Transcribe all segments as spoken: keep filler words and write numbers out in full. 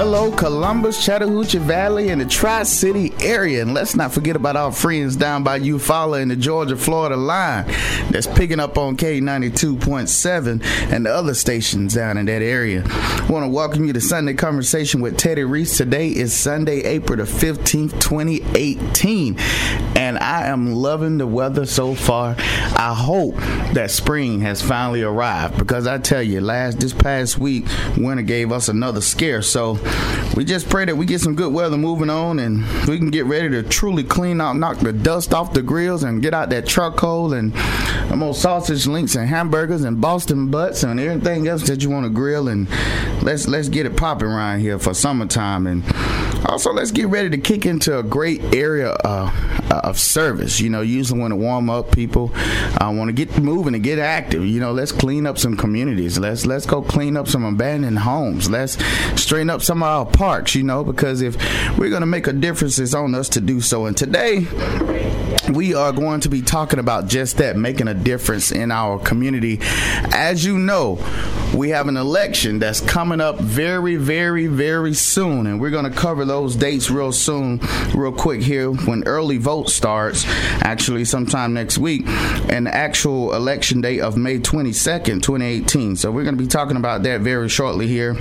Hello, Columbus, Chattahoochee Valley, and the Tri-City area. And let's not forget about our friends down by Eufaula in the Georgia-Florida line that's picking up on K ninety-two point seven and the other stations down in that area. I want to welcome you to Sunday Conversation with Teddy Reese. Today is Sunday, April the fifteenth, twenty eighteen, and I am loving the weather so far. I hope that spring has finally arrived, because I tell you, last this past week, winter gave us another scare. So we just pray that we get some good weather moving on, and we can get ready to truly clean out, knock the dust off the grills, and get out that charcoal and them old sausage links and hamburgers and Boston butts and everything else that you want to grill, and let's let's get it popping around here for summertime. And also, let's get ready to kick into a great area uh, of service. You know, usually want to warm up people, uh, want to get moving and get active. You know, let's clean up some communities. Let's let's go clean up some abandoned homes. Let's straighten up some of our parks. You know, because if we're going to make a difference, it's on us to do so. And today, we are going to be talking about just that, making a difference in our community. As you know, we have an election that's coming up very, very, very soon, and we're going to cover those dates real soon, real quick here, when early vote starts, actually sometime next week, and the actual election date of May twenty-second, twenty eighteen. So we're going to be talking about that very shortly here.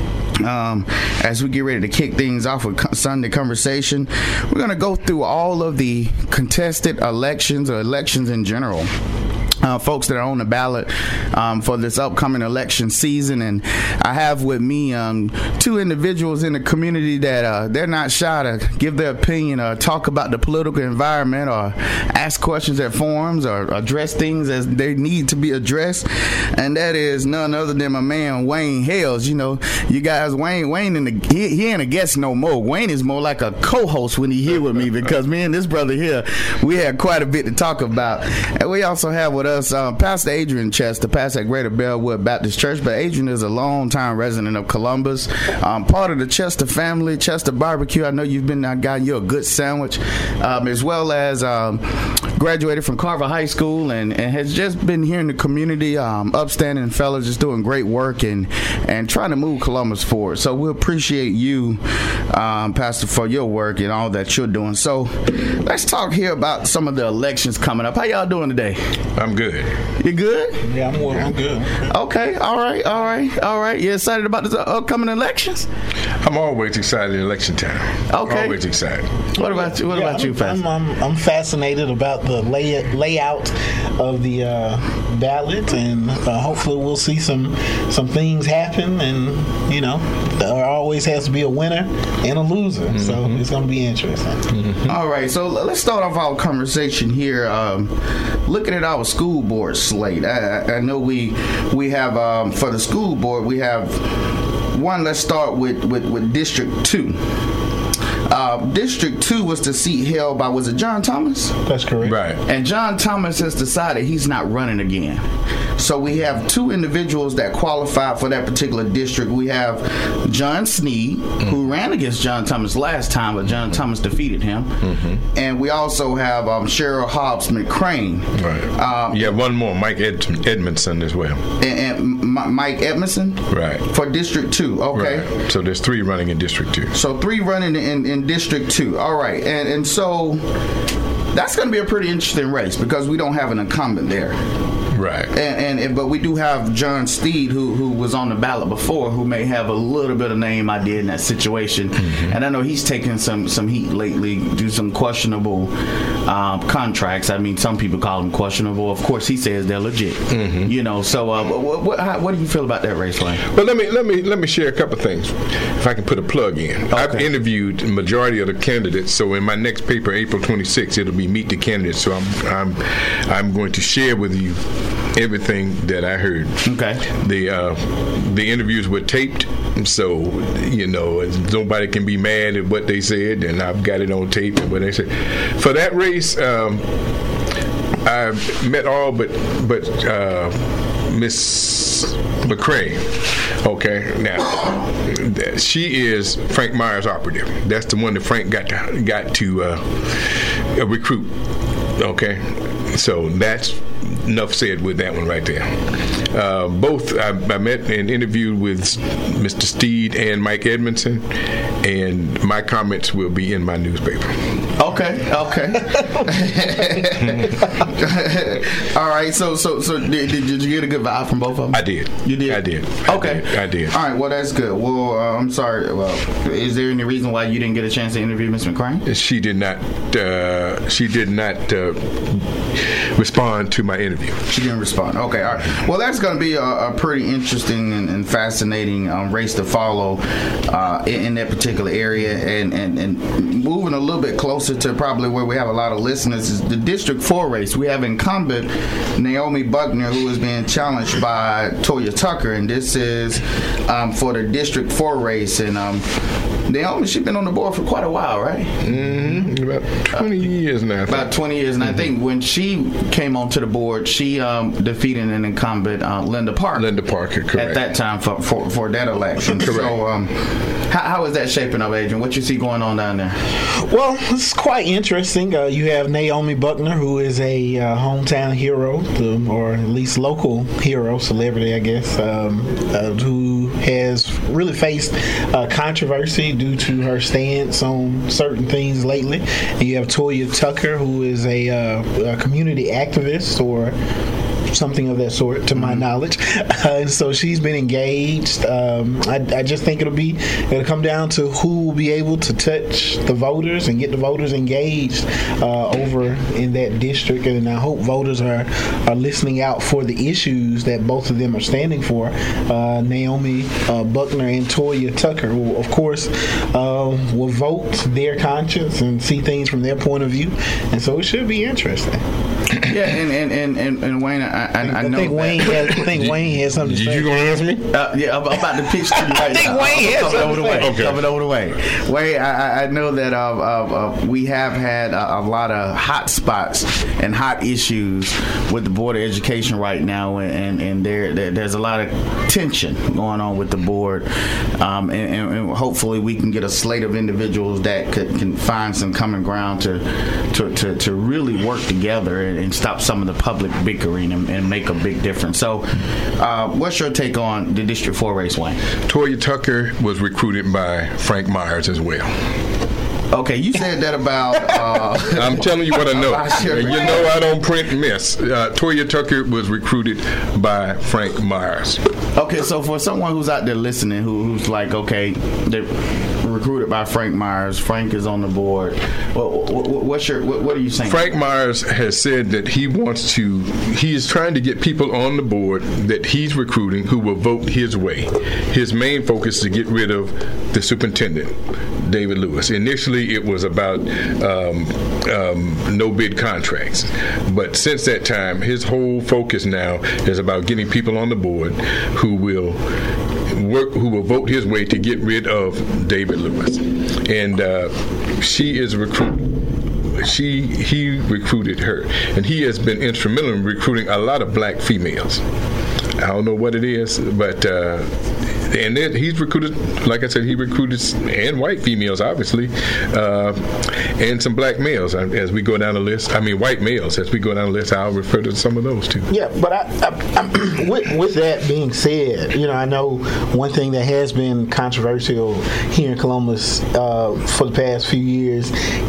Um, as we get ready to kick things off with Sunday Conversation, we're going to go through all of the contested elections or elections in general. Uh, folks that are on the ballot um, for this upcoming election season. And I have with me um, two individuals in the community that uh, they're not shy to give their opinion or talk about the political environment or ask questions at forums or address things as they need to be addressed. And that is none other than my man Wayne Hales. You know, you guys, Wayne, Wayne in the, he, he ain't a guest no more. Wayne is more like a co-host when he here with me, because me and this brother here, we had quite a bit to talk about. And we also have with us Uh, Pastor Adrian Chester, pastor at Greater Bellwood Baptist Church. But Adrian is a long-time resident of Columbus, um, part of the Chester family, Chester Barbecue. I know you've been there, gotten you a good sandwich, um, as well as um, graduated from Carver High School and, and has just been here in the community, um, upstanding fellow, just doing great work and, and trying to move Columbus forward. So we appreciate you, um, Pastor, for your work and all that you're doing. So let's talk here about some of the elections coming up. How y'all doing today? I'm good. You good? Yeah, I'm, I'm good. Okay, all right, all right, all right. You excited about the upcoming elections? I'm always excited at election time. Okay. Always excited. What about you? What yeah, about I'm, you, Pastor? I'm, I'm, I'm fascinated about the lay, layout of the uh, ballot, and uh, hopefully we'll see some some things happen. And you know, there always has to be a winner and a loser, mm-hmm. so it's going to be interesting. Mm-hmm. All right, so let's start off our conversation here. Um, looking at our school board slate, I, I know we we have um, for the school board we have one. Let's start with with, with District Two. Uh, District two was the seat held by, was it John Thomas? That's correct. Right. And John Thomas has decided he's not running again. So we have two individuals that qualify for that particular district. We have John Sneed, mm-hmm. who ran against John Thomas last time, but John Thomas defeated him. Mm-hmm. And we also have um, Cheryl Hobbs McCrane. Right. Um, yeah, one more, Mike Ed- Edmondson as well. And, and M- Mike Edmondson? Right. For District two, okay. Right. So there's three running in District two. So three running in, in District two. All right. And, and so that's going to be a pretty interesting race because we don't have an incumbent there. Right. And, and, and but we do have John Steed, who who was on the ballot before, who may have a little bit of name idea in that situation. Mm-hmm. And I know he's taken some, some heat lately due to some questionable um, contracts. I mean, some people call them questionable. Of course, he says they're legit. Mm-hmm. You know. So, uh, what, what how, what do you feel about that race, Wayne? Well, let me let me let me share a couple of things. If I can put a plug in, okay. I've interviewed the majority of the candidates. So in my next paper, April twenty-sixth, it'll be Meet the Candidates. So I'm I'm I'm going to share with you everything that I heard. Okay. The uh, the interviews were taped, so you know nobody can be mad at what they said, and I've got it on tape and what they said. For that race, um, I met all but but uh, Miss McCrane. Okay, now she is Frank Myers' operative. That's the one that Frank got to, got to uh, recruit. Okay, so that's enough said with that one right there. uh, both I, I met and interviewed with Mister Steed and Mike Edmondson, and my comments will be in my newspaper. Okay, okay. All right. So, so, so, did, did you get a good vibe from both of them? I did. You did. I did. Okay, I did. I did. All right. Well, that's good. Well, uh, I'm sorry. Well, is there any reason why you didn't get a chance to interview Miz McCrane? She did not. Uh, she did not uh, respond to my interview. She didn't respond. Okay. All right. Well, that's going to be a, a pretty interesting and, and fascinating um, race to follow uh, in, in that particular area, and, and and moving a little bit closer to probably where we have a lot of listeners is the District four race. We have incumbent Naomi Buckner, who is being challenged by Toya Tucker, and this is um, for the District four race. And um, Naomi, she's been on the board for quite a while, right? Mm-hmm. About twenty uh, years now. About twenty years, and mm-hmm. I think when she came onto the board, she um, defeated an incumbent, uh, Linda Parker. Linda Parker, correct. At that time for for, for that election. Correct. So, um, how, how is that shaping up, Adrian? What you see going on down there? Well, it's quite interesting. Uh, you have Naomi Buckner, who is a uh, hometown hero, the, or at least local hero, celebrity, I guess, um, uh, who has really faced uh, controversy due to her stance on certain things lately. And you have Toya Tucker, who is a, uh, a community activist, or something of that sort, to my mm-hmm. knowledge. Uh, and so she's been engaged. Um, I, I just think it'll be it'll come down to who will be able to touch the voters and get the voters engaged uh, over in that district. And I hope voters are are listening out for the issues that both of them are standing for. Uh, Naomi uh, Buckner and Toya Tucker, will, of course, uh, will vote their conscience and see things from their point of view. And so it should be interesting. Yeah, and and, and, and, and Wayne, I, I, I, I know think that. Wayne has, I think Wayne has something to say. You gonna ask me? Uh, yeah, I'm, I'm about to pitch to you right I think now. Wayne has coming over the way. Okay. Coming over the way. Wayne, I, I know that uh, uh, uh, we have had a, a lot of hot spots and hot issues with the Board of Education right now, and, and there, there there's a lot of tension going on with the board, um, and, and, and hopefully we can get a slate of individuals that could, can find some common ground to to, to, to really work together and, and stop some of the public bickering and, and make a big difference. So, uh, what's your take on the District four race, Wayne? Toya Tucker was recruited by Frank Myers as well. Okay, you said that about... Uh, I'm telling you what I know. And you know I don't print and miss. Uh, Toya Tucker was recruited by Frank Myers. Okay, so for someone who's out there listening, who, who's like, okay, they're recruited by Frank Myers, Frank is on the board. What, what, what's your, what, what are you saying? Frank Myers has said that he wants to, he is trying to get people on the board that he's recruiting who will vote his way. His main focus is to get rid of the superintendent, David Lewis. Initially, it was about um, um, no bid contracts, but since that time, his whole focus now is about getting people on the board who will work, who will vote his way to get rid of David Lewis. And uh, she is recruiting. She he recruited her, and he has been instrumental in recruiting a lot of black females. I don't know what it is, but. Uh, And then he's recruited, like I said, he recruited and white females, obviously, uh, and some black males. As we go down the list, I mean white males. As we go down the list, I'll refer to some of those too. Yeah, but I, I, with, with that being said, you know, I know one thing that has been controversial here in Columbus uh, for the past few years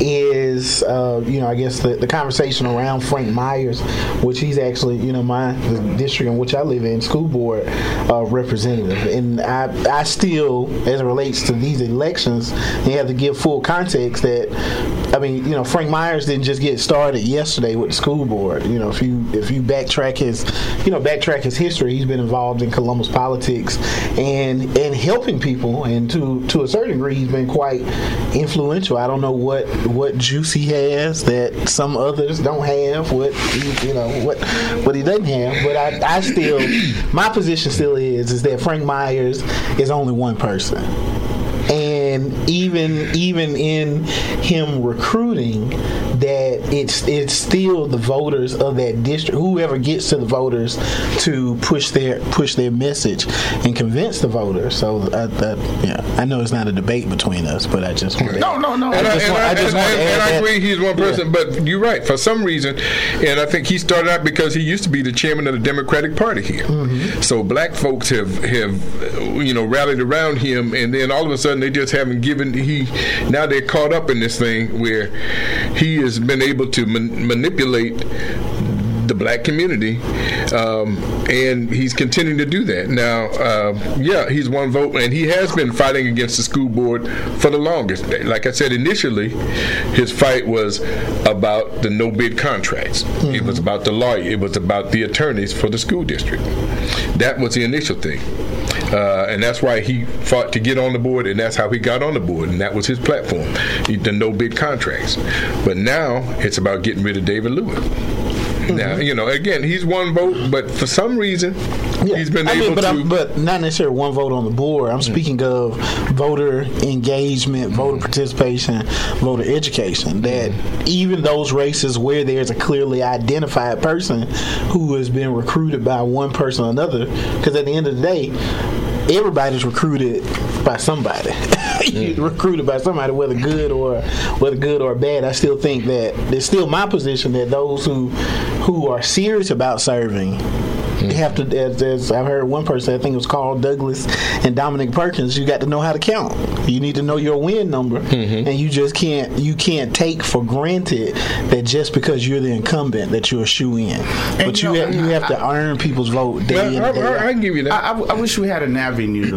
is, uh, you know, I guess the, the conversation around Frank Myers, which he's actually, you know, my the district in which I live in, school board uh, representative, and I I, I still, as it relates to these elections, you have to give full context that, I mean, you know, Frank Myers didn't just get started yesterday with the school board. You know, if you if you backtrack his, you know, backtrack his history, he's been involved in Columbus politics and and helping people, and to to a certain degree, he's been quite influential. I don't know what what juice he has that some others don't have. What he, you know what what he doesn't have, but I I still my position still is is that Frank Myers is only one person, and even even in him recruiting that it's it's still the voters of that district, whoever gets to the voters, to push their push their message and convince the voters. So I, I, yeah, I know it's not a debate between us, but I just want to no, no, no. And I, just and want, I, I just and, want and, to add and I that. agree he's one person, Yeah. but you're right. For some reason, and I think he started out because he used to be the chairman of the Democratic Party here. Mm-hmm. So black folks have have you know rallied around him, and then all of a sudden they just haven't given he now they're caught up in this thing where he has been able to man, manipulate the black community, um, and he's continuing to do that. Now, uh, yeah, he's one vote, and he has been fighting against the school board for the longest. Like I said, initially, his fight was about the no-bid contracts. Mm-hmm. It was about the lawyer. It was about the attorneys for the school district. That was the initial thing. Uh, and that's why he fought to get on the board, and that's how he got on the board, and that was his platform, the no-bid contracts. But now it's about getting rid of David Lewis. Mm-hmm. Now, you know, again, he's one vote, but for some reason, yeah. he's been I able mean, but to... I'm, but not necessarily one vote on the board. I'm mm-hmm. speaking of voter engagement, voter participation, voter education. That mm-hmm. even those races where there's a clearly identified person who has been recruited by one person or another, because at the end of the day, everybody's recruited by somebody. You're recruited by somebody, whether good or whether good or bad. I still think that it's still my position that those who who are serious about serving mm-hmm. have to. As, as I've heard one person, I think it was Carl Douglas and Dominic Perkins. You got to know how to count. You need to know your win number, mm-hmm. and you just can't you can't take for granted that just because you're the incumbent that you're a shoe in. But you, you, know, have, you have I, to earn people's vote day in I, and day out. I, I can give you that. I, I, I wish we had an avenue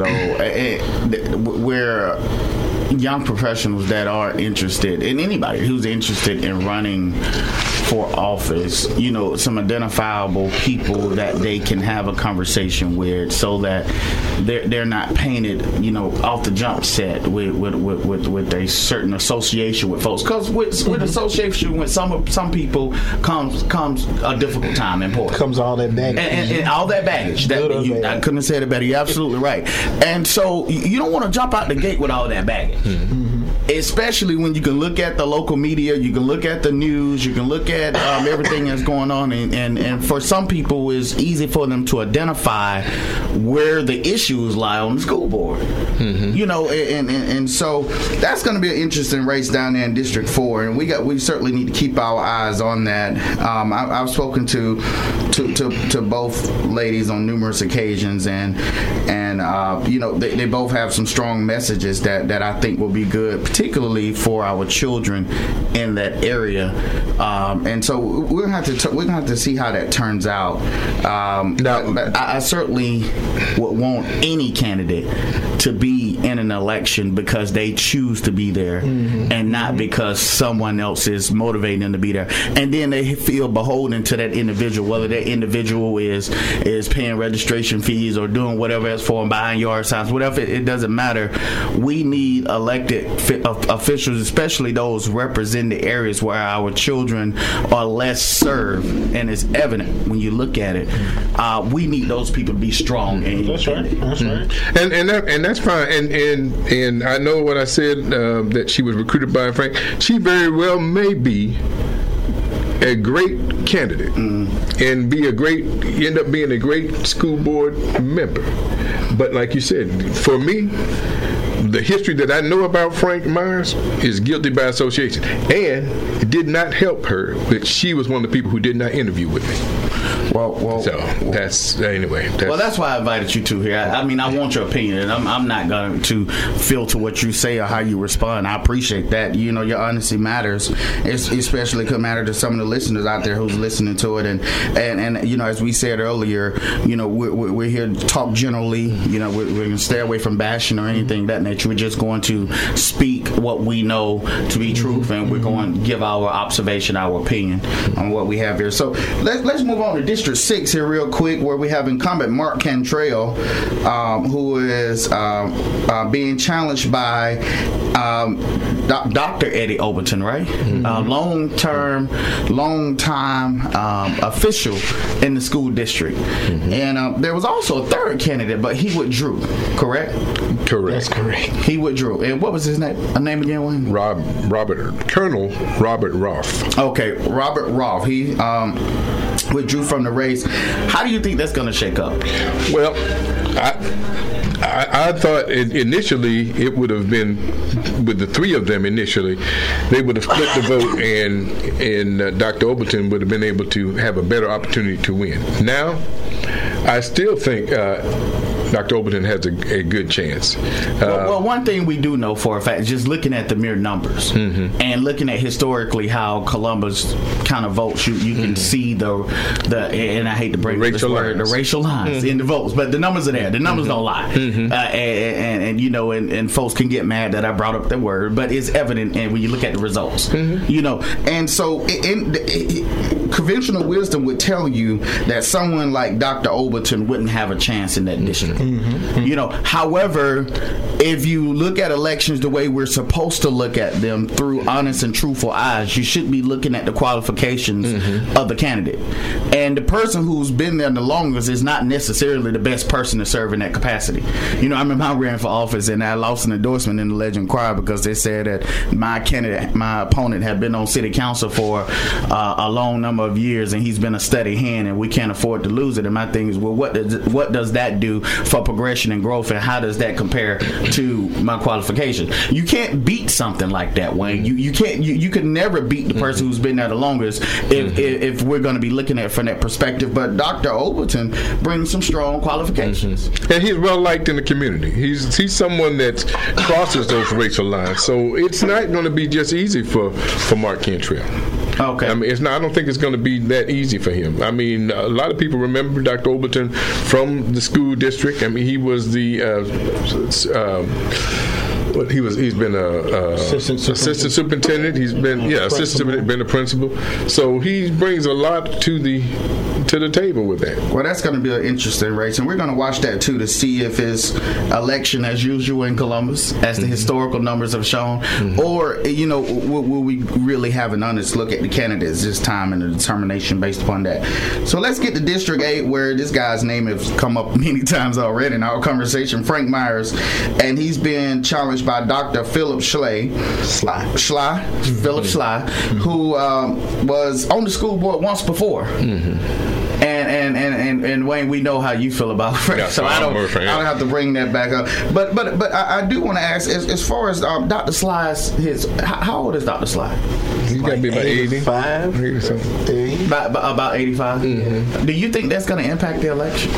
though, where young professionals that are interested, and anybody who's interested in running for office, you know, some identifiable people that they can have a conversation with, so that they're they're not painted, you know, off the jump set with with with, with, with a certain association with folks. Because with, mm-hmm. with association with some some people comes comes a difficult time in Portland. Comes all that baggage, and, and, and all that baggage. That you, I couldn't have said it better. You're absolutely right. And so you don't want to jump out the gate with all that baggage. Mm-hmm. Especially when you can look at the local media, you can look at the news, you can look at um, everything that's going on, and, and, and for some people it's easy for them to identify where the issues lie on the school board. Mm-hmm. You know, and, and, and so that's going to be an interesting race down there in District four, and we got we certainly need to keep our eyes on that. Um, I, I've spoken to to, to to both ladies on numerous occasions, and and uh, you know they, they both have some strong messages that, that I think will be good, particularly for our children in that area. Um, and so we're gonna have to t- we're gonna have to see how that turns out. Um, now, but I, I certainly would want any candidate to be in an election because they choose to be there, mm-hmm. and not because someone else is motivating them to be there. And then they feel beholden to that individual, whether that individual is is paying registration fees or doing whatever else for them, buying yard signs, whatever. It, it doesn't matter. We need elected fi- officials, especially those representing the areas where our children are less served, and it's evident when you look at it. Uh, we need those people to be strong. And that's right. That's right. And and that, and that's fine. And and and I know what I said, uh, that she was recruited by Frank. She very well may be a great candidate, mm. and be a great end up being a great school board member. But like you said, for me, the history that I know about Frank Myers is guilty by association, and it did not help her that she was one of the people who did not interview with me. Well, well, so that's anyway. That's, well, that's why I invited you two here. I, I mean, I want your opinion, and I'm, I'm not going to filter what you say or how you respond. I appreciate that. You know, your honesty matters. It's especially could matter to some of the listeners out there who's listening to it. And and, and you know, as we said earlier, you know, we're, we're here to talk generally. You know, we're, we're going to stay away from bashing or anything of that nature. We're just going to speak what we know to be truth, and we're going to give our observation, our opinion on what we have here. So let's let's move on to this. District six here real quick, where we have incumbent Mark Cantrell, um, who is um, uh, being challenged by um, Do- Doctor Eddie Overton, right? Mm-hmm. Uh, long-term, long-time um, official in the school district. Mm-hmm. And uh, there was also a third candidate, but he withdrew, correct? Correct. That's correct. He withdrew. And what was his name? A name again, Wayne? Rob, Robert, Colonel Robert Roth. Okay, Robert Roth. He um, withdrew from the race. How do you think that's going to shake up? Well, I... I, I thought it, initially it would have been with the three of them. Initially, they would have split the vote, and and uh, Doctor Overton would have been able to have a better opportunity to win. Now, I still think uh, Doctor Overton has a, a good chance. Uh, well, well, one thing we do know for a fact, just looking at the mere numbers mm-hmm. and looking at historically how Columbus kind of votes, you, you can mm-hmm. see the the and I hate to break this word, the racial lines mm-hmm. in the votes, but the numbers are there. The numbers mm-hmm. don't lie. Mm-hmm. Uh, and, and, and you know, and, and folks can get mad that I brought up the word, but it's evident and when you look at the results, mm-hmm. you know. And so, in, in, in, conventional wisdom would tell you that someone like Doctor Overton wouldn't have a chance in that district. Mm-hmm. You know, however, if you look at elections the way we're supposed to look at them through honest and truthful eyes, you should be looking at the qualifications mm-hmm. of the candidate. And the person who's been there the longest is not necessarily the best person to serve in that capacity. You know, I remember I ran for office and I lost an endorsement in the Legend Choir because they said that my candidate, my opponent, had been on city council for uh, a long number of years and he's been a steady hand and we can't afford to lose it. And my thing is, well, what does what does that do for progression and growth, and how does that compare to my qualifications? You can't beat something like that, Wayne. You you can't you, you can never beat the person mm-hmm. who's been there the longest if mm-hmm. if, if we're going to be looking at it from that perspective. But Doctor Overton brings some strong qualifications, mm-hmm. and he's well liked in the community. He's he's someone that crosses those racial lines, so it's not going to be just easy for for Mark Cantrell. Okay. I mean, it's not. I don't think it's going to be that easy for him. I mean, a lot of people remember Doctor Overton from the school district. I mean, he was the. Uh, uh, He was. He's been a, a assistant, superintendent. assistant superintendent. He's been yeah, assistant superintendent, been a principal. So he brings a lot to the to the table with that. Well, that's going to be an interesting race, and we're going to watch that too to see if his election, as usual in Columbus, as the mm-hmm. historical numbers have shown, mm-hmm. or you know, will, will we really have an honest look at the candidates this time and the determination based upon that? So let's get to District Eight, where this guy's name has come up many times already in our conversation, Frank Myers, and he's been challenged by Doctor Philip Schley, Schley, Schley, mm-hmm. Philip Schley, mm-hmm. who um, was on the school board once before. Mm-hmm. And, and, and, and, and Wayne, we know how you feel about Frank, yeah, so I don't I don't have to bring that back up. But but but I, I do want to ask, as, as far as um, Doctor Schley's, his how, how old is Doctor Schley? He's got to be about eighty-five. eighty. About, about eighty-five? Mm-hmm. Do you think that's going to impact the election?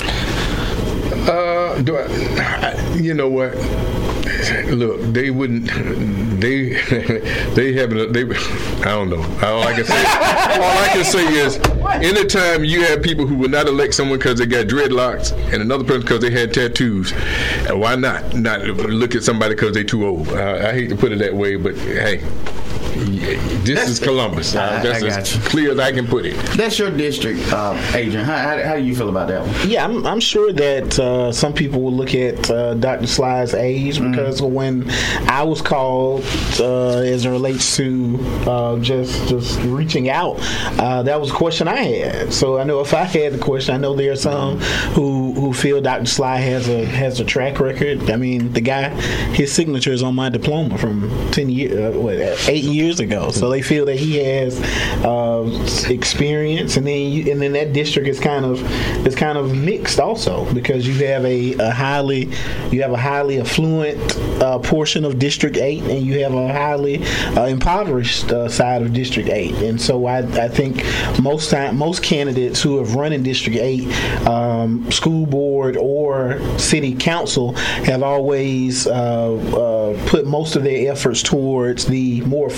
Uh, do I, you know what? Look, they wouldn't. They they haven't. They. I don't know. All I can say. all I can say is, anytime you have people who will not elect someone because they got dreadlocks and another person because they had tattoos, why not not look at somebody because they too old? Uh, I hate to put it that way, but hey. This that's, is Columbus. Uh, that's as clear as I can put it. That's your district, uh, Adrian. How, how, how do you feel about that one? Yeah, I'm, I'm sure that uh, some people will look at uh, Doctor Schley's age because mm-hmm. when I was called, uh, as it relates to uh, just just reaching out, uh, that was a question I had. So I know if I had the question, I know there are some mm-hmm. who, who feel Doctor Schley has a has a track record. I mean, the guy, his signature is on my diploma from ten years, uh, what, eight years. years ago, so they feel that he has uh, experience, and then you, and then that district is kind of is kind of mixed also because you have a, a highly you have a highly affluent uh, portion of District Eight, and you have a highly uh, impoverished uh, side of District Eight, and so I, I think most time most candidates who have run in District Eight, um, school board or city council, have always uh, uh, put most of their efforts towards the more affluent side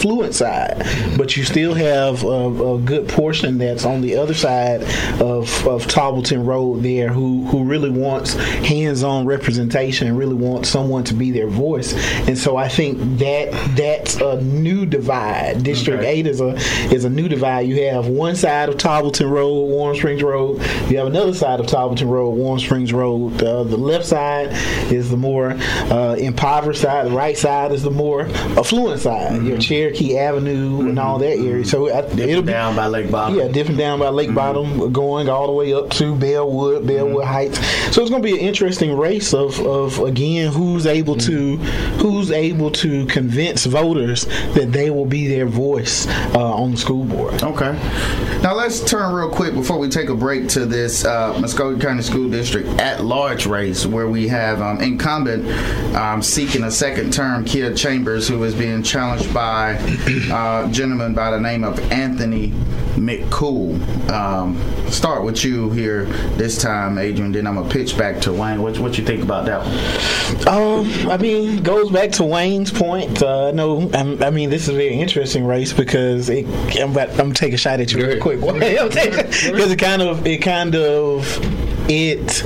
side, but you still have a, a good portion that's on the other side of, of Tarleton Road there who, who really wants hands-on representation and really wants someone to be their voice. And so I think that that's a new divide. District okay. eight is a is a new divide. You have one side of Tarleton Road, Warm Springs Road. You have another side of Tarleton Road, Warm Springs Road. Uh, the left side is the more uh, impoverished side. The right side is the more affluent side. Mm-hmm. Your Cherokee Avenue mm-hmm. and all that area. So I, it'll be down by Lake Bottom. Yeah, different down by Lake mm-hmm. Bottom, going all the way up to Bellwood, Bellwood mm-hmm. Heights. So it's going to be an interesting race of, of again who's able mm-hmm. to who's able to convince voters that they will be their voice uh, on the school board. Okay. Now let's turn real quick before we take a break to this uh, Muskogee County School District at-large race where we have um, incumbent um, seeking a second term, Kia Chambers, who is being challenged by uh, a gentleman by the name of Anthony McCool. Um, start with you here this time, Adrian. Then I'm gonna pitch back to Wayne. What what you think about that one? Um, I mean, goes back to Wayne's point. Uh, no, I'm, I mean this is a very interesting race because it, I'm, about, I'm gonna take a shot at you real quick because it kind of it kind of it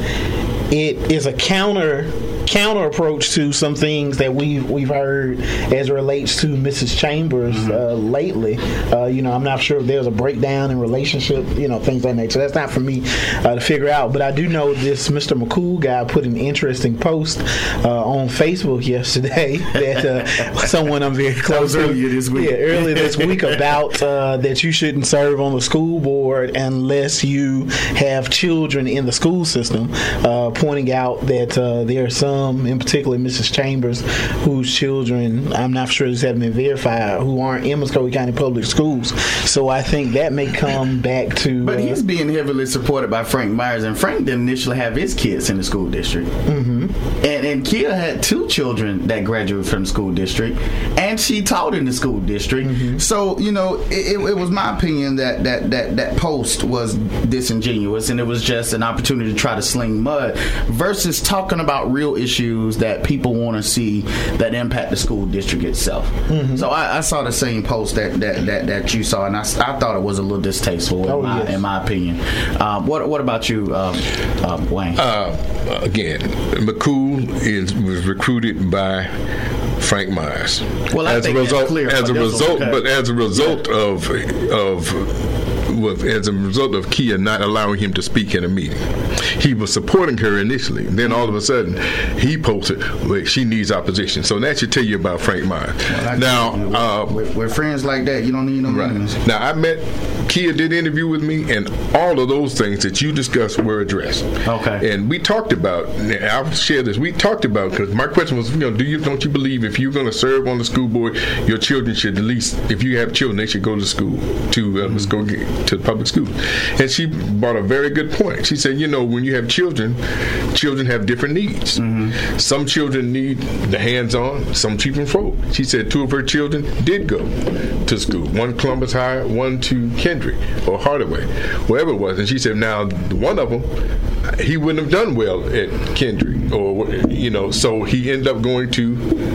it is a counter. counter approach to some things that we've we've heard as it relates to Missus Chambers mm-hmm. uh, lately. Uh, you know, I'm not sure if there's a breakdown in relationship, you know, things like that. So that's not for me uh, to figure out. But I do know this Mister McCool guy put an interesting post uh, on Facebook yesterday that uh, someone I'm very close to earlier this week. Yeah, earlier this week about uh, that you shouldn't serve on the school board unless you have children in the school system, uh, pointing out that uh, there are some in particular Missus Chambers, whose children, I'm not sure this hasn't been verified, who aren't in Muskogee County Public Schools. So I think that may come back to... But uh, he's being heavily supported by Frank Myers, and Frank didn't initially have his kids in the school district. Mm-hmm. And, and Kia had two children that graduated from the school district, and she taught in the school district. Mm-hmm. So, you know, it, it, it was my opinion that, that, that, that post was disingenuous, and it was just an opportunity to try to sling mud versus talking about real issues issues that people want to see that impact the school district itself. Mm-hmm. So I, I saw the same post that that, that, that you saw, and I, I thought it was a little distasteful oh, in, my, yes. in my opinion. Um, what what about you, um, uh, Wayne? Uh, again, McCool is was recruited by Frank Myers. Well, I as think a result, that's clear, as a result, okay. but as a result yeah. of of. With, as a result of Kia not allowing him to speak in a meeting. He was supporting her initially. Then all of a sudden, he posted, well, she needs opposition. So that should tell you about Frank Myers. Well, now, you, uh, we're, we're friends like that. You don't need no right. enemies. Now, I met, Kia did an interview with me, and all of those things that you discussed were addressed. Okay. And we talked about, I'll share this, we talked about, because my question was, you know, do you, don't you believe if you're going to serve on the school board, your children should at least, if you have children, they should go to school, to, uh, mm-hmm. go get, to public school. And she brought a very good point. She said, you know, when you have children, children have different needs. Mm-hmm. Some children need the hands-on, some children fold. She said two of her children did go to school. One Columbus High, one to Kendrick or Hardaway, wherever it was. And she said, now, one of them, he wouldn't have done well at Kendrick, or, you know, so he ended up going to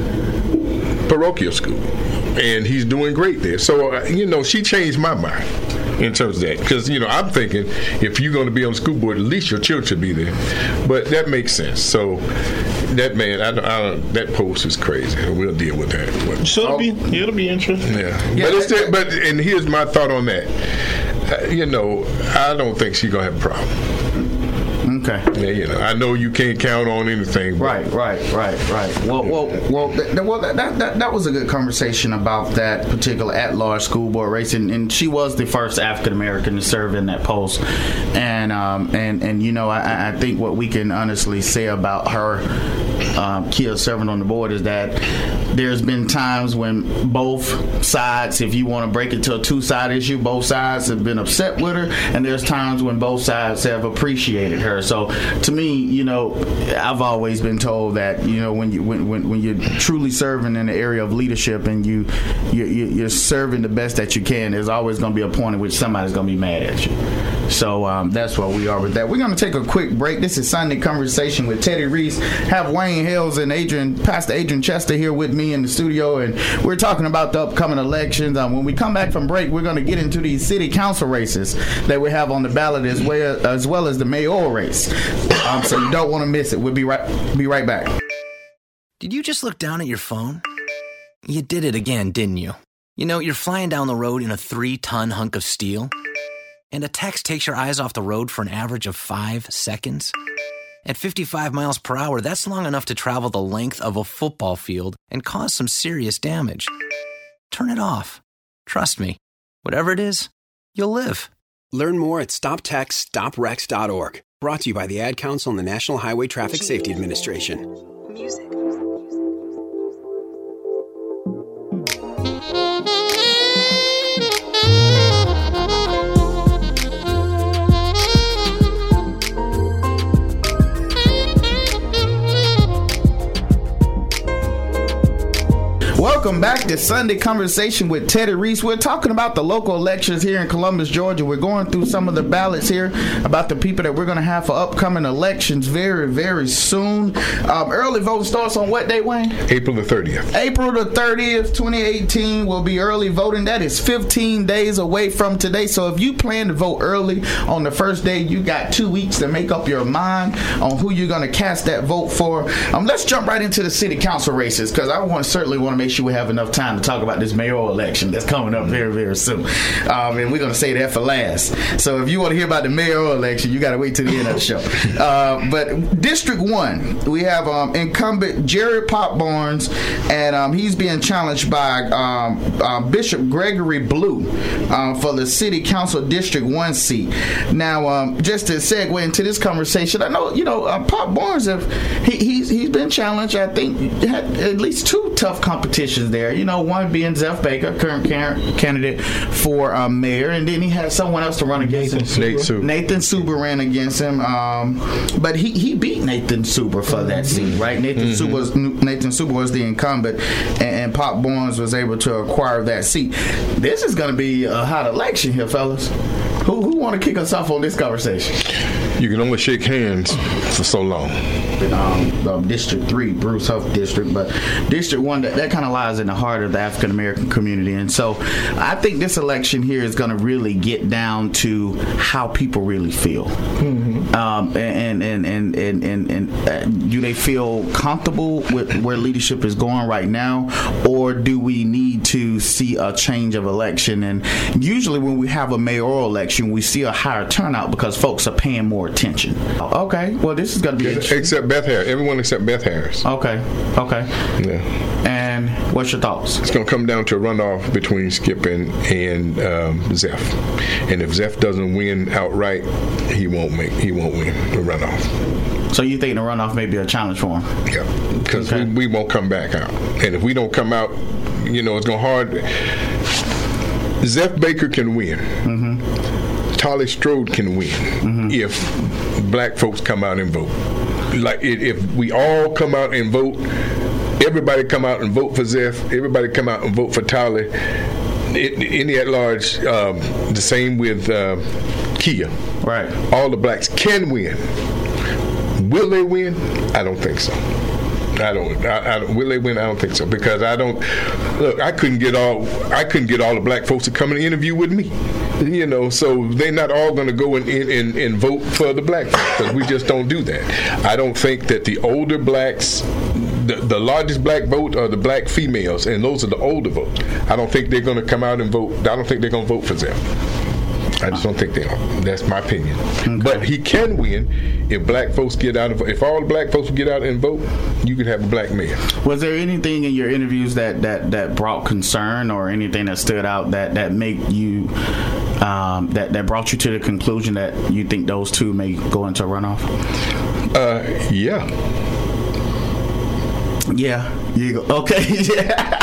parochial school. And he's doing great there. So, uh, you know, she changed my mind in terms of that. Because, you know, I'm thinking if you're going to be on the school board, at least your children should be there. But that makes sense. So, that man, I, I, that post is crazy. We'll deal with that. But, so it'll be, it'll be interesting. Yeah. yeah but, it's that, but, and here's my thought on that. Uh, you know, I don't think she's going to have a problem. Okay. Yeah, you know, I know you can't count on anything. But right, right, right, right. Well, well, well, th- well that, that that was a good conversation about that particular at-large school board race, and, and she was the first African American to serve in that post, and um, and and you know, I, I think what we can honestly say about her, um, Kia serving on the board, is that there's been times when both sides, if you want to break it to a two-side issue, both sides have been upset with her, and there's times when both sides have appreciated her So to me, you know, I've always been told that, you know, when you when when, when you're truly serving in the area of leadership and you, you you're serving the best that you can, there's always going to be a point in which somebody's going to be mad at you. So um, that's where we are with that. We're going to take a quick break. This is Sunday Conversation with Teddy Reese. Have Wayne Hales and Adrian, Pastor Adrian Chester here with me in the studio, and we're talking about the upcoming elections. Um, when we come back from break, we're going to get into these city council races that we have on the ballot as well as, well as the mayoral race. Um, so you don't want to miss it. We'll be right, be right back. Did you just look down at your phone? You did it again, didn't you? You know, you're flying down the road in a three-ton hunk of steel, and a text takes your eyes off the road for an average of five seconds. At fifty-five miles per hour, that's long enough to travel the length of a football field and cause some serious damage. Turn it off. Trust me, whatever it is, you'll live. Learn more at stop text stop wrecks dot org. Brought to you by the Ad Council and the National Highway Traffic Safety Administration. Music. Welcome back to Sunday Conversation with Teddy Reese. We're talking about the local elections here in Columbus, Georgia. We're going through some of the ballots here about the people that we're going to have for upcoming elections very, very soon. Um, early voting starts on what day, Wayne? April the thirtieth. April the thirtieth, twenty eighteen will be early voting. That is fifteen days away from today. So if you plan to vote early on the first day, you got two weeks to make up your mind on who you're going to cast that vote for. Um, let's jump right into the city council races, because I want certainly want to make sure we have enough time to talk about this mayoral election that's coming up very, very soon. Um, and we're going to say that for last. So if you want to hear about the mayoral election, you got to wait till the end of the show. Uh, but District one, we have um, incumbent Jared Pop Barnes, and um, he's being challenged by um, uh, Bishop Gregory Blue uh, for the City Council District one seat. Now, um, just to segue into this conversation, I know, you know, uh, Pop Barnes, have, he, he's, he's been challenged, I think, had at least two tough competitions there. You know, one being Zeph Baker, current can- candidate for um, mayor, and then he had someone else to run against him. Nate Suber. Nathan Suber ran against him, um, but he, he beat Nathan Suber for that seat, right? Nathan mm-hmm. Suber was, Nathan Suber was the incumbent, and, and Pop Barnes was able to acquire that seat. This is going to be a hot election here, fellas. Who who want to kick us off on this conversation? You can only shake hands for so long. Um, um, District three, Bruce Huff District, but District one, that, that kind of lies in the heart of the African American community. And so I think this election here is going to really get down to how people really feel. Mm-hmm. Um, and, and, and, and, and, and uh, do they feel comfortable with where leadership is going right now, or do we need to see a change of election? And usually when we have a mayoral election, we see a higher turnout because folks are paying more attention. Okay, well, this is going to be interesting. Except Beth Harris. Everyone except Beth Harris. Okay, okay. Yeah. And what's your thoughts? It's going to come down to a runoff between Skip and, and um, Zeph. And if Zeph doesn't win outright, he won't make. He won't win the runoff. So you think the runoff may be a challenge for him? Yeah, because okay. we, we won't come back out. And if we don't come out, you know, it's going to hard. Zeph Baker can win. Mm-hmm. Tolly Strode can win mm-hmm. if black folks come out and vote. Like if we all come out and vote, everybody come out and vote for Zeph, everybody come out and vote for Tolly. In the at large, um, the same with uh, Kia. Right. All the blacks can win. Will they win? I don't think so. I don't. I, I, will they win? I don't think so, because I don't. Look, I couldn't get all. I couldn't get all the black folks to come and interview with me. You know, so they're not all going to go and, and, and vote for the black folks, because we just don't do that. I don't think that the older blacks, the, the largest black vote are the black females, and those are the older votes. I don't think they're going to come out and vote. I don't think they're going to vote for them. I just don't think they are. That's my opinion. Okay. But he can win if black folks get out of. If all the black folks get out and vote, you could have a black mayor. Was there anything in your interviews that, that, that brought concern, or anything that stood out that that make you um, that that brought you to the conclusion that you think those two may go into a runoff? Uh, yeah. Yeah. You go. Okay. Yeah.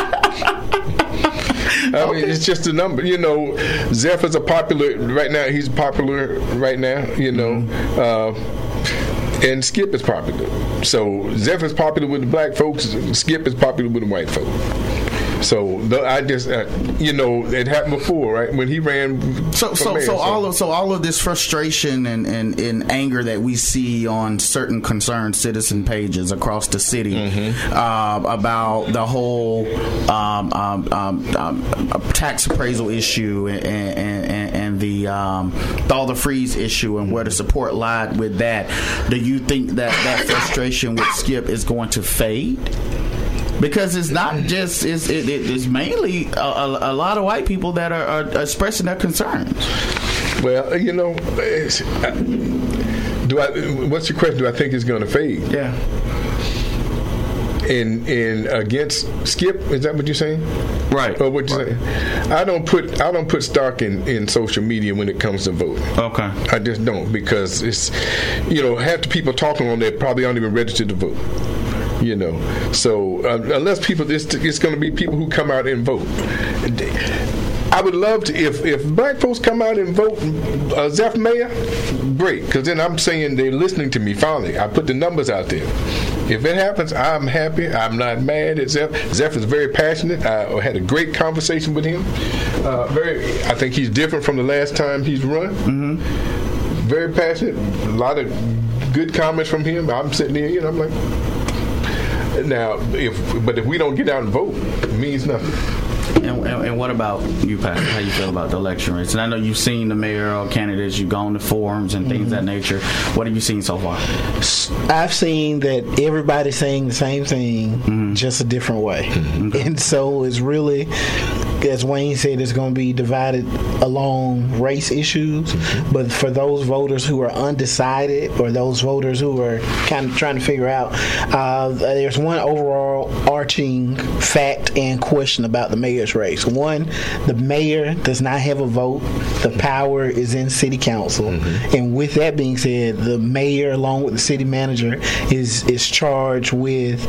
I mean, it's just a number. You know, Zeph is a popular right now. He's popular right now. You know, uh, and Skip is popular. So Zephyr is popular with the black folks. Skip is popular with the white folks. So the, I just, uh, you know, it happened before, right? When he ran. So, so, mayor, so, so all of so all of this frustration and, and, and anger that we see on certain concerned citizen pages across the city mm-hmm. uh, about the whole um, um, um, um, tax appraisal issue and, and, and, and the um, all the freeze issue and where the support lied with that. Do you think that that frustration with Skip is going to fade? Because it's not just it's it, it's mainly a, a, a lot of white people that are, are expressing their concerns. Well, you know, it's, uh, do I? What's your question? Do I think it's going to fade? Yeah. In in against Skip, is that what you're saying? Right. Or what you right. saying? I don't put I don't put stock in, in social media when it comes to voting. Okay. I just don't, because it's, you know, half the people talking on there probably aren't even registered to vote. You know, so uh, unless people, it's, it's going to be people who come out and vote. I would love to, if, if black folks come out and vote uh, Zephyr mayor, great, because then I'm saying they're listening to me finally. I put the numbers out there. If it happens, I'm happy. I'm not mad at Zephyr. Zephyr's very passionate. I had a great conversation with him. Uh, very, I think he's different from the last time he's run. Mm-hmm. Very passionate. A lot of good comments from him. I'm sitting there, you know, I'm like, now, if but if we don't get out and vote, it means nothing. And, and, and what about you, Pat? How you feel about the election race? And I know you've seen the mayoral candidates, you've gone to forums and things mm-hmm. of that nature. What have you seen so far? I've seen that everybody's saying the same thing, mm-hmm. just a different way. Mm-hmm. And so it's really, as Wayne said, it's going to be divided along race issues. Mm-hmm. But for those voters who are undecided, or those voters who are kind of trying to figure out, uh, there's one overall arching fact and question about the mayor's race. One, the mayor does not have a vote. The power is in city council. Mm-hmm. And with that being said, the mayor, along with the city manager, is is charged with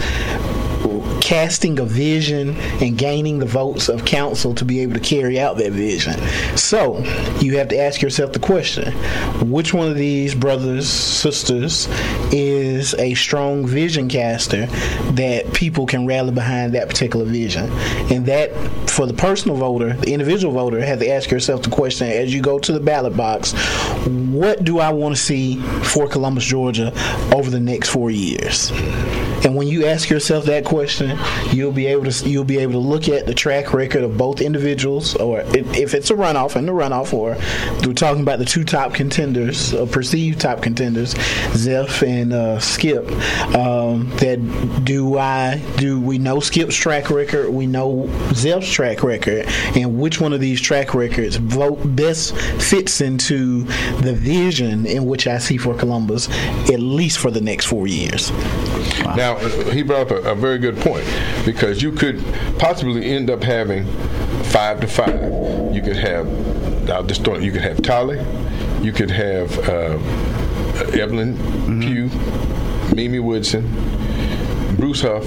casting a vision and gaining the votes of council to be able to carry out that vision. So you have to ask yourself the question, which one of these brothers, sisters is a strong vision caster that people can rally behind that particular vision? And that, for the personal voter, the individual voter, have to ask yourself the question as you go to the ballot box, what do I want to see for Columbus, Georgia over the next four years? And when you ask yourself that question, you'll be able to you'll be able to look at the track record of both individuals, or if it's a runoff, and the runoff, or we're talking about the two top contenders, or perceived top contenders, Zeph and uh, Skip. Um, that do I do we know Skip's track record? We know Zeph's track record, and which one of these track records vote best fits into the vision in which I see for Columbus, at least for the next four years. Wow. Now, he brought up a, a very good point, because you could possibly end up having five to five. You could have, I'll just throw it, you could have Tolly, you could have uh, Evelyn mm-hmm. Pugh, Mimi Woodson, Bruce Huff,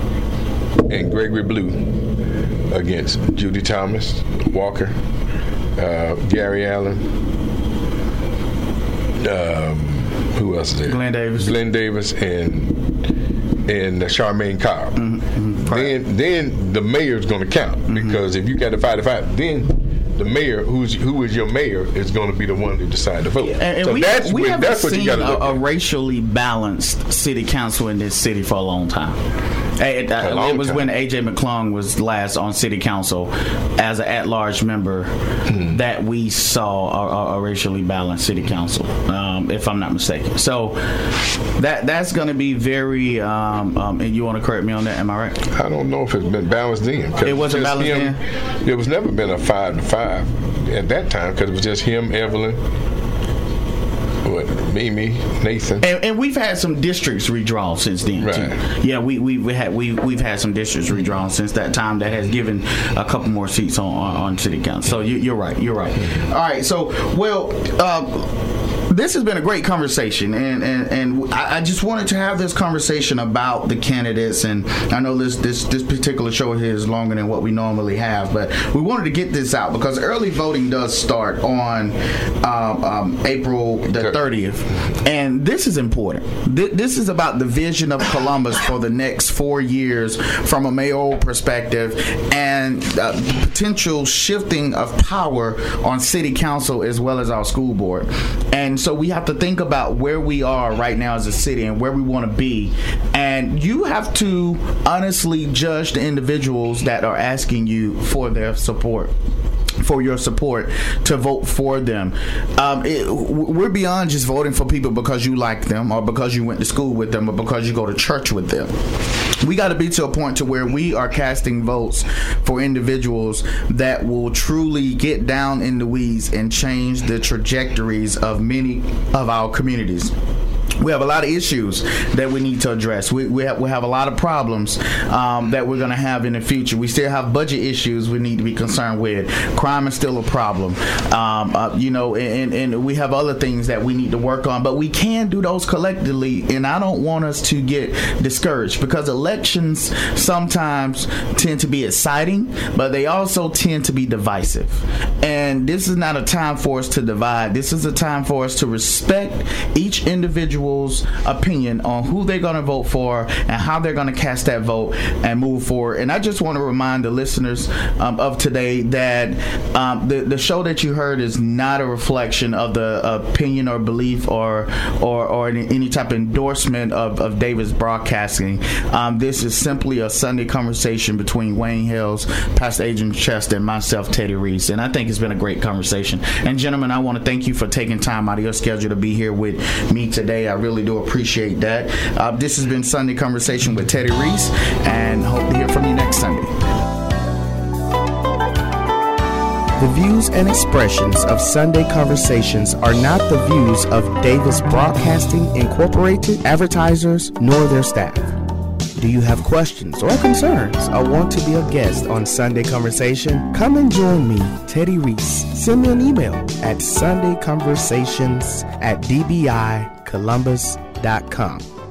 and Gregory Blue against Judy Thomas, Walker, uh, Gary Allen, um, who else is there? Glenn Davis. Glenn Davis and and uh, Charmaine Cobb. Mm-hmm. Then then the mayor's going to count, mm-hmm. because if you got a five to five, then the mayor, who's who is your mayor, is going to be the one to decide to vote. And, and so we, that's we when, haven't that's what seen you got to look a, at. a racially balanced city council in this city for a long time. It, uh, it was time. When A J McClung was last on city council as an at-large member hmm. that we saw a, a racially balanced city council, um, if I'm not mistaken. So that that's going to be very. Um, um, and you want to correct me on that? Am I right? I don't know if it's been balanced then. It wasn't balanced him, then. It was never been a five to five at that time, because it was just him, Evelyn, what, Mimi, Nathan, and, and we've had some districts redrawn since then right. too. Yeah, we we we had we we've had some districts redrawn since that time. That has given a couple more seats on on, on city council. So you, you're right. You're right. All right. So well. Uh, This has been a great conversation, and, and, and I, I just wanted to have this conversation about the candidates. And I know this, this this particular show here is longer than what we normally have, but we wanted to get this out because early voting does start on um, um, April the thirtieth, and this is important. Th- this is about the vision of Columbus for the next four years from a mayoral perspective, and uh, potential shifting of power on city council as well as our school board. And so we have to think about where we are right now as a city and where we want to be. And you have to honestly judge the individuals that are asking you for their support. for your support to vote for them. Um, it, we're beyond just voting for people because you like them or because you went to school with them or because you go to church with them. We got to be to a point to where we are casting votes for individuals that will truly get down in the weeds and change the trajectories of many of our communities. We have a lot of issues that we need to address. We we have, we have a lot of problems um, that we're going to have in the future. We still have budget issues we need to be concerned with. Crime is still a problem. Um, uh, you know, and, and we have other things that we need to work on. But we can do those collectively, and I don't want us to get discouraged because elections sometimes tend to be exciting, but they also tend to be divisive. And this is not a time for us to divide. This is a time for us to respect each individual opinion on who they're going to vote for and how they're going to cast that vote and move forward. And I just want to remind the listeners um, of today that um, the, the show that you heard is not a reflection of the opinion or belief or or, or any, any type of endorsement of, of Davis Broadcasting. Um, this is simply a Sunday conversation between Wayne Hills, Pastor Adrian Chester, and myself, Teddy Reese. And I think it's been a great conversation. And gentlemen, I want to thank you for taking time out of your schedule to be here with me today. I really do appreciate that. Uh, this has been Sunday Conversation with Teddy Reese, and hope to hear from you next Sunday. The views and expressions of Sunday Conversations are not the views of Davis Broadcasting Incorporated, advertisers, nor their staff. Do you have questions or concerns or want to be a guest on Sunday Conversation? Come and join me, Teddy Reese. Send me an email at sundayconversations at d b i columbus dot com.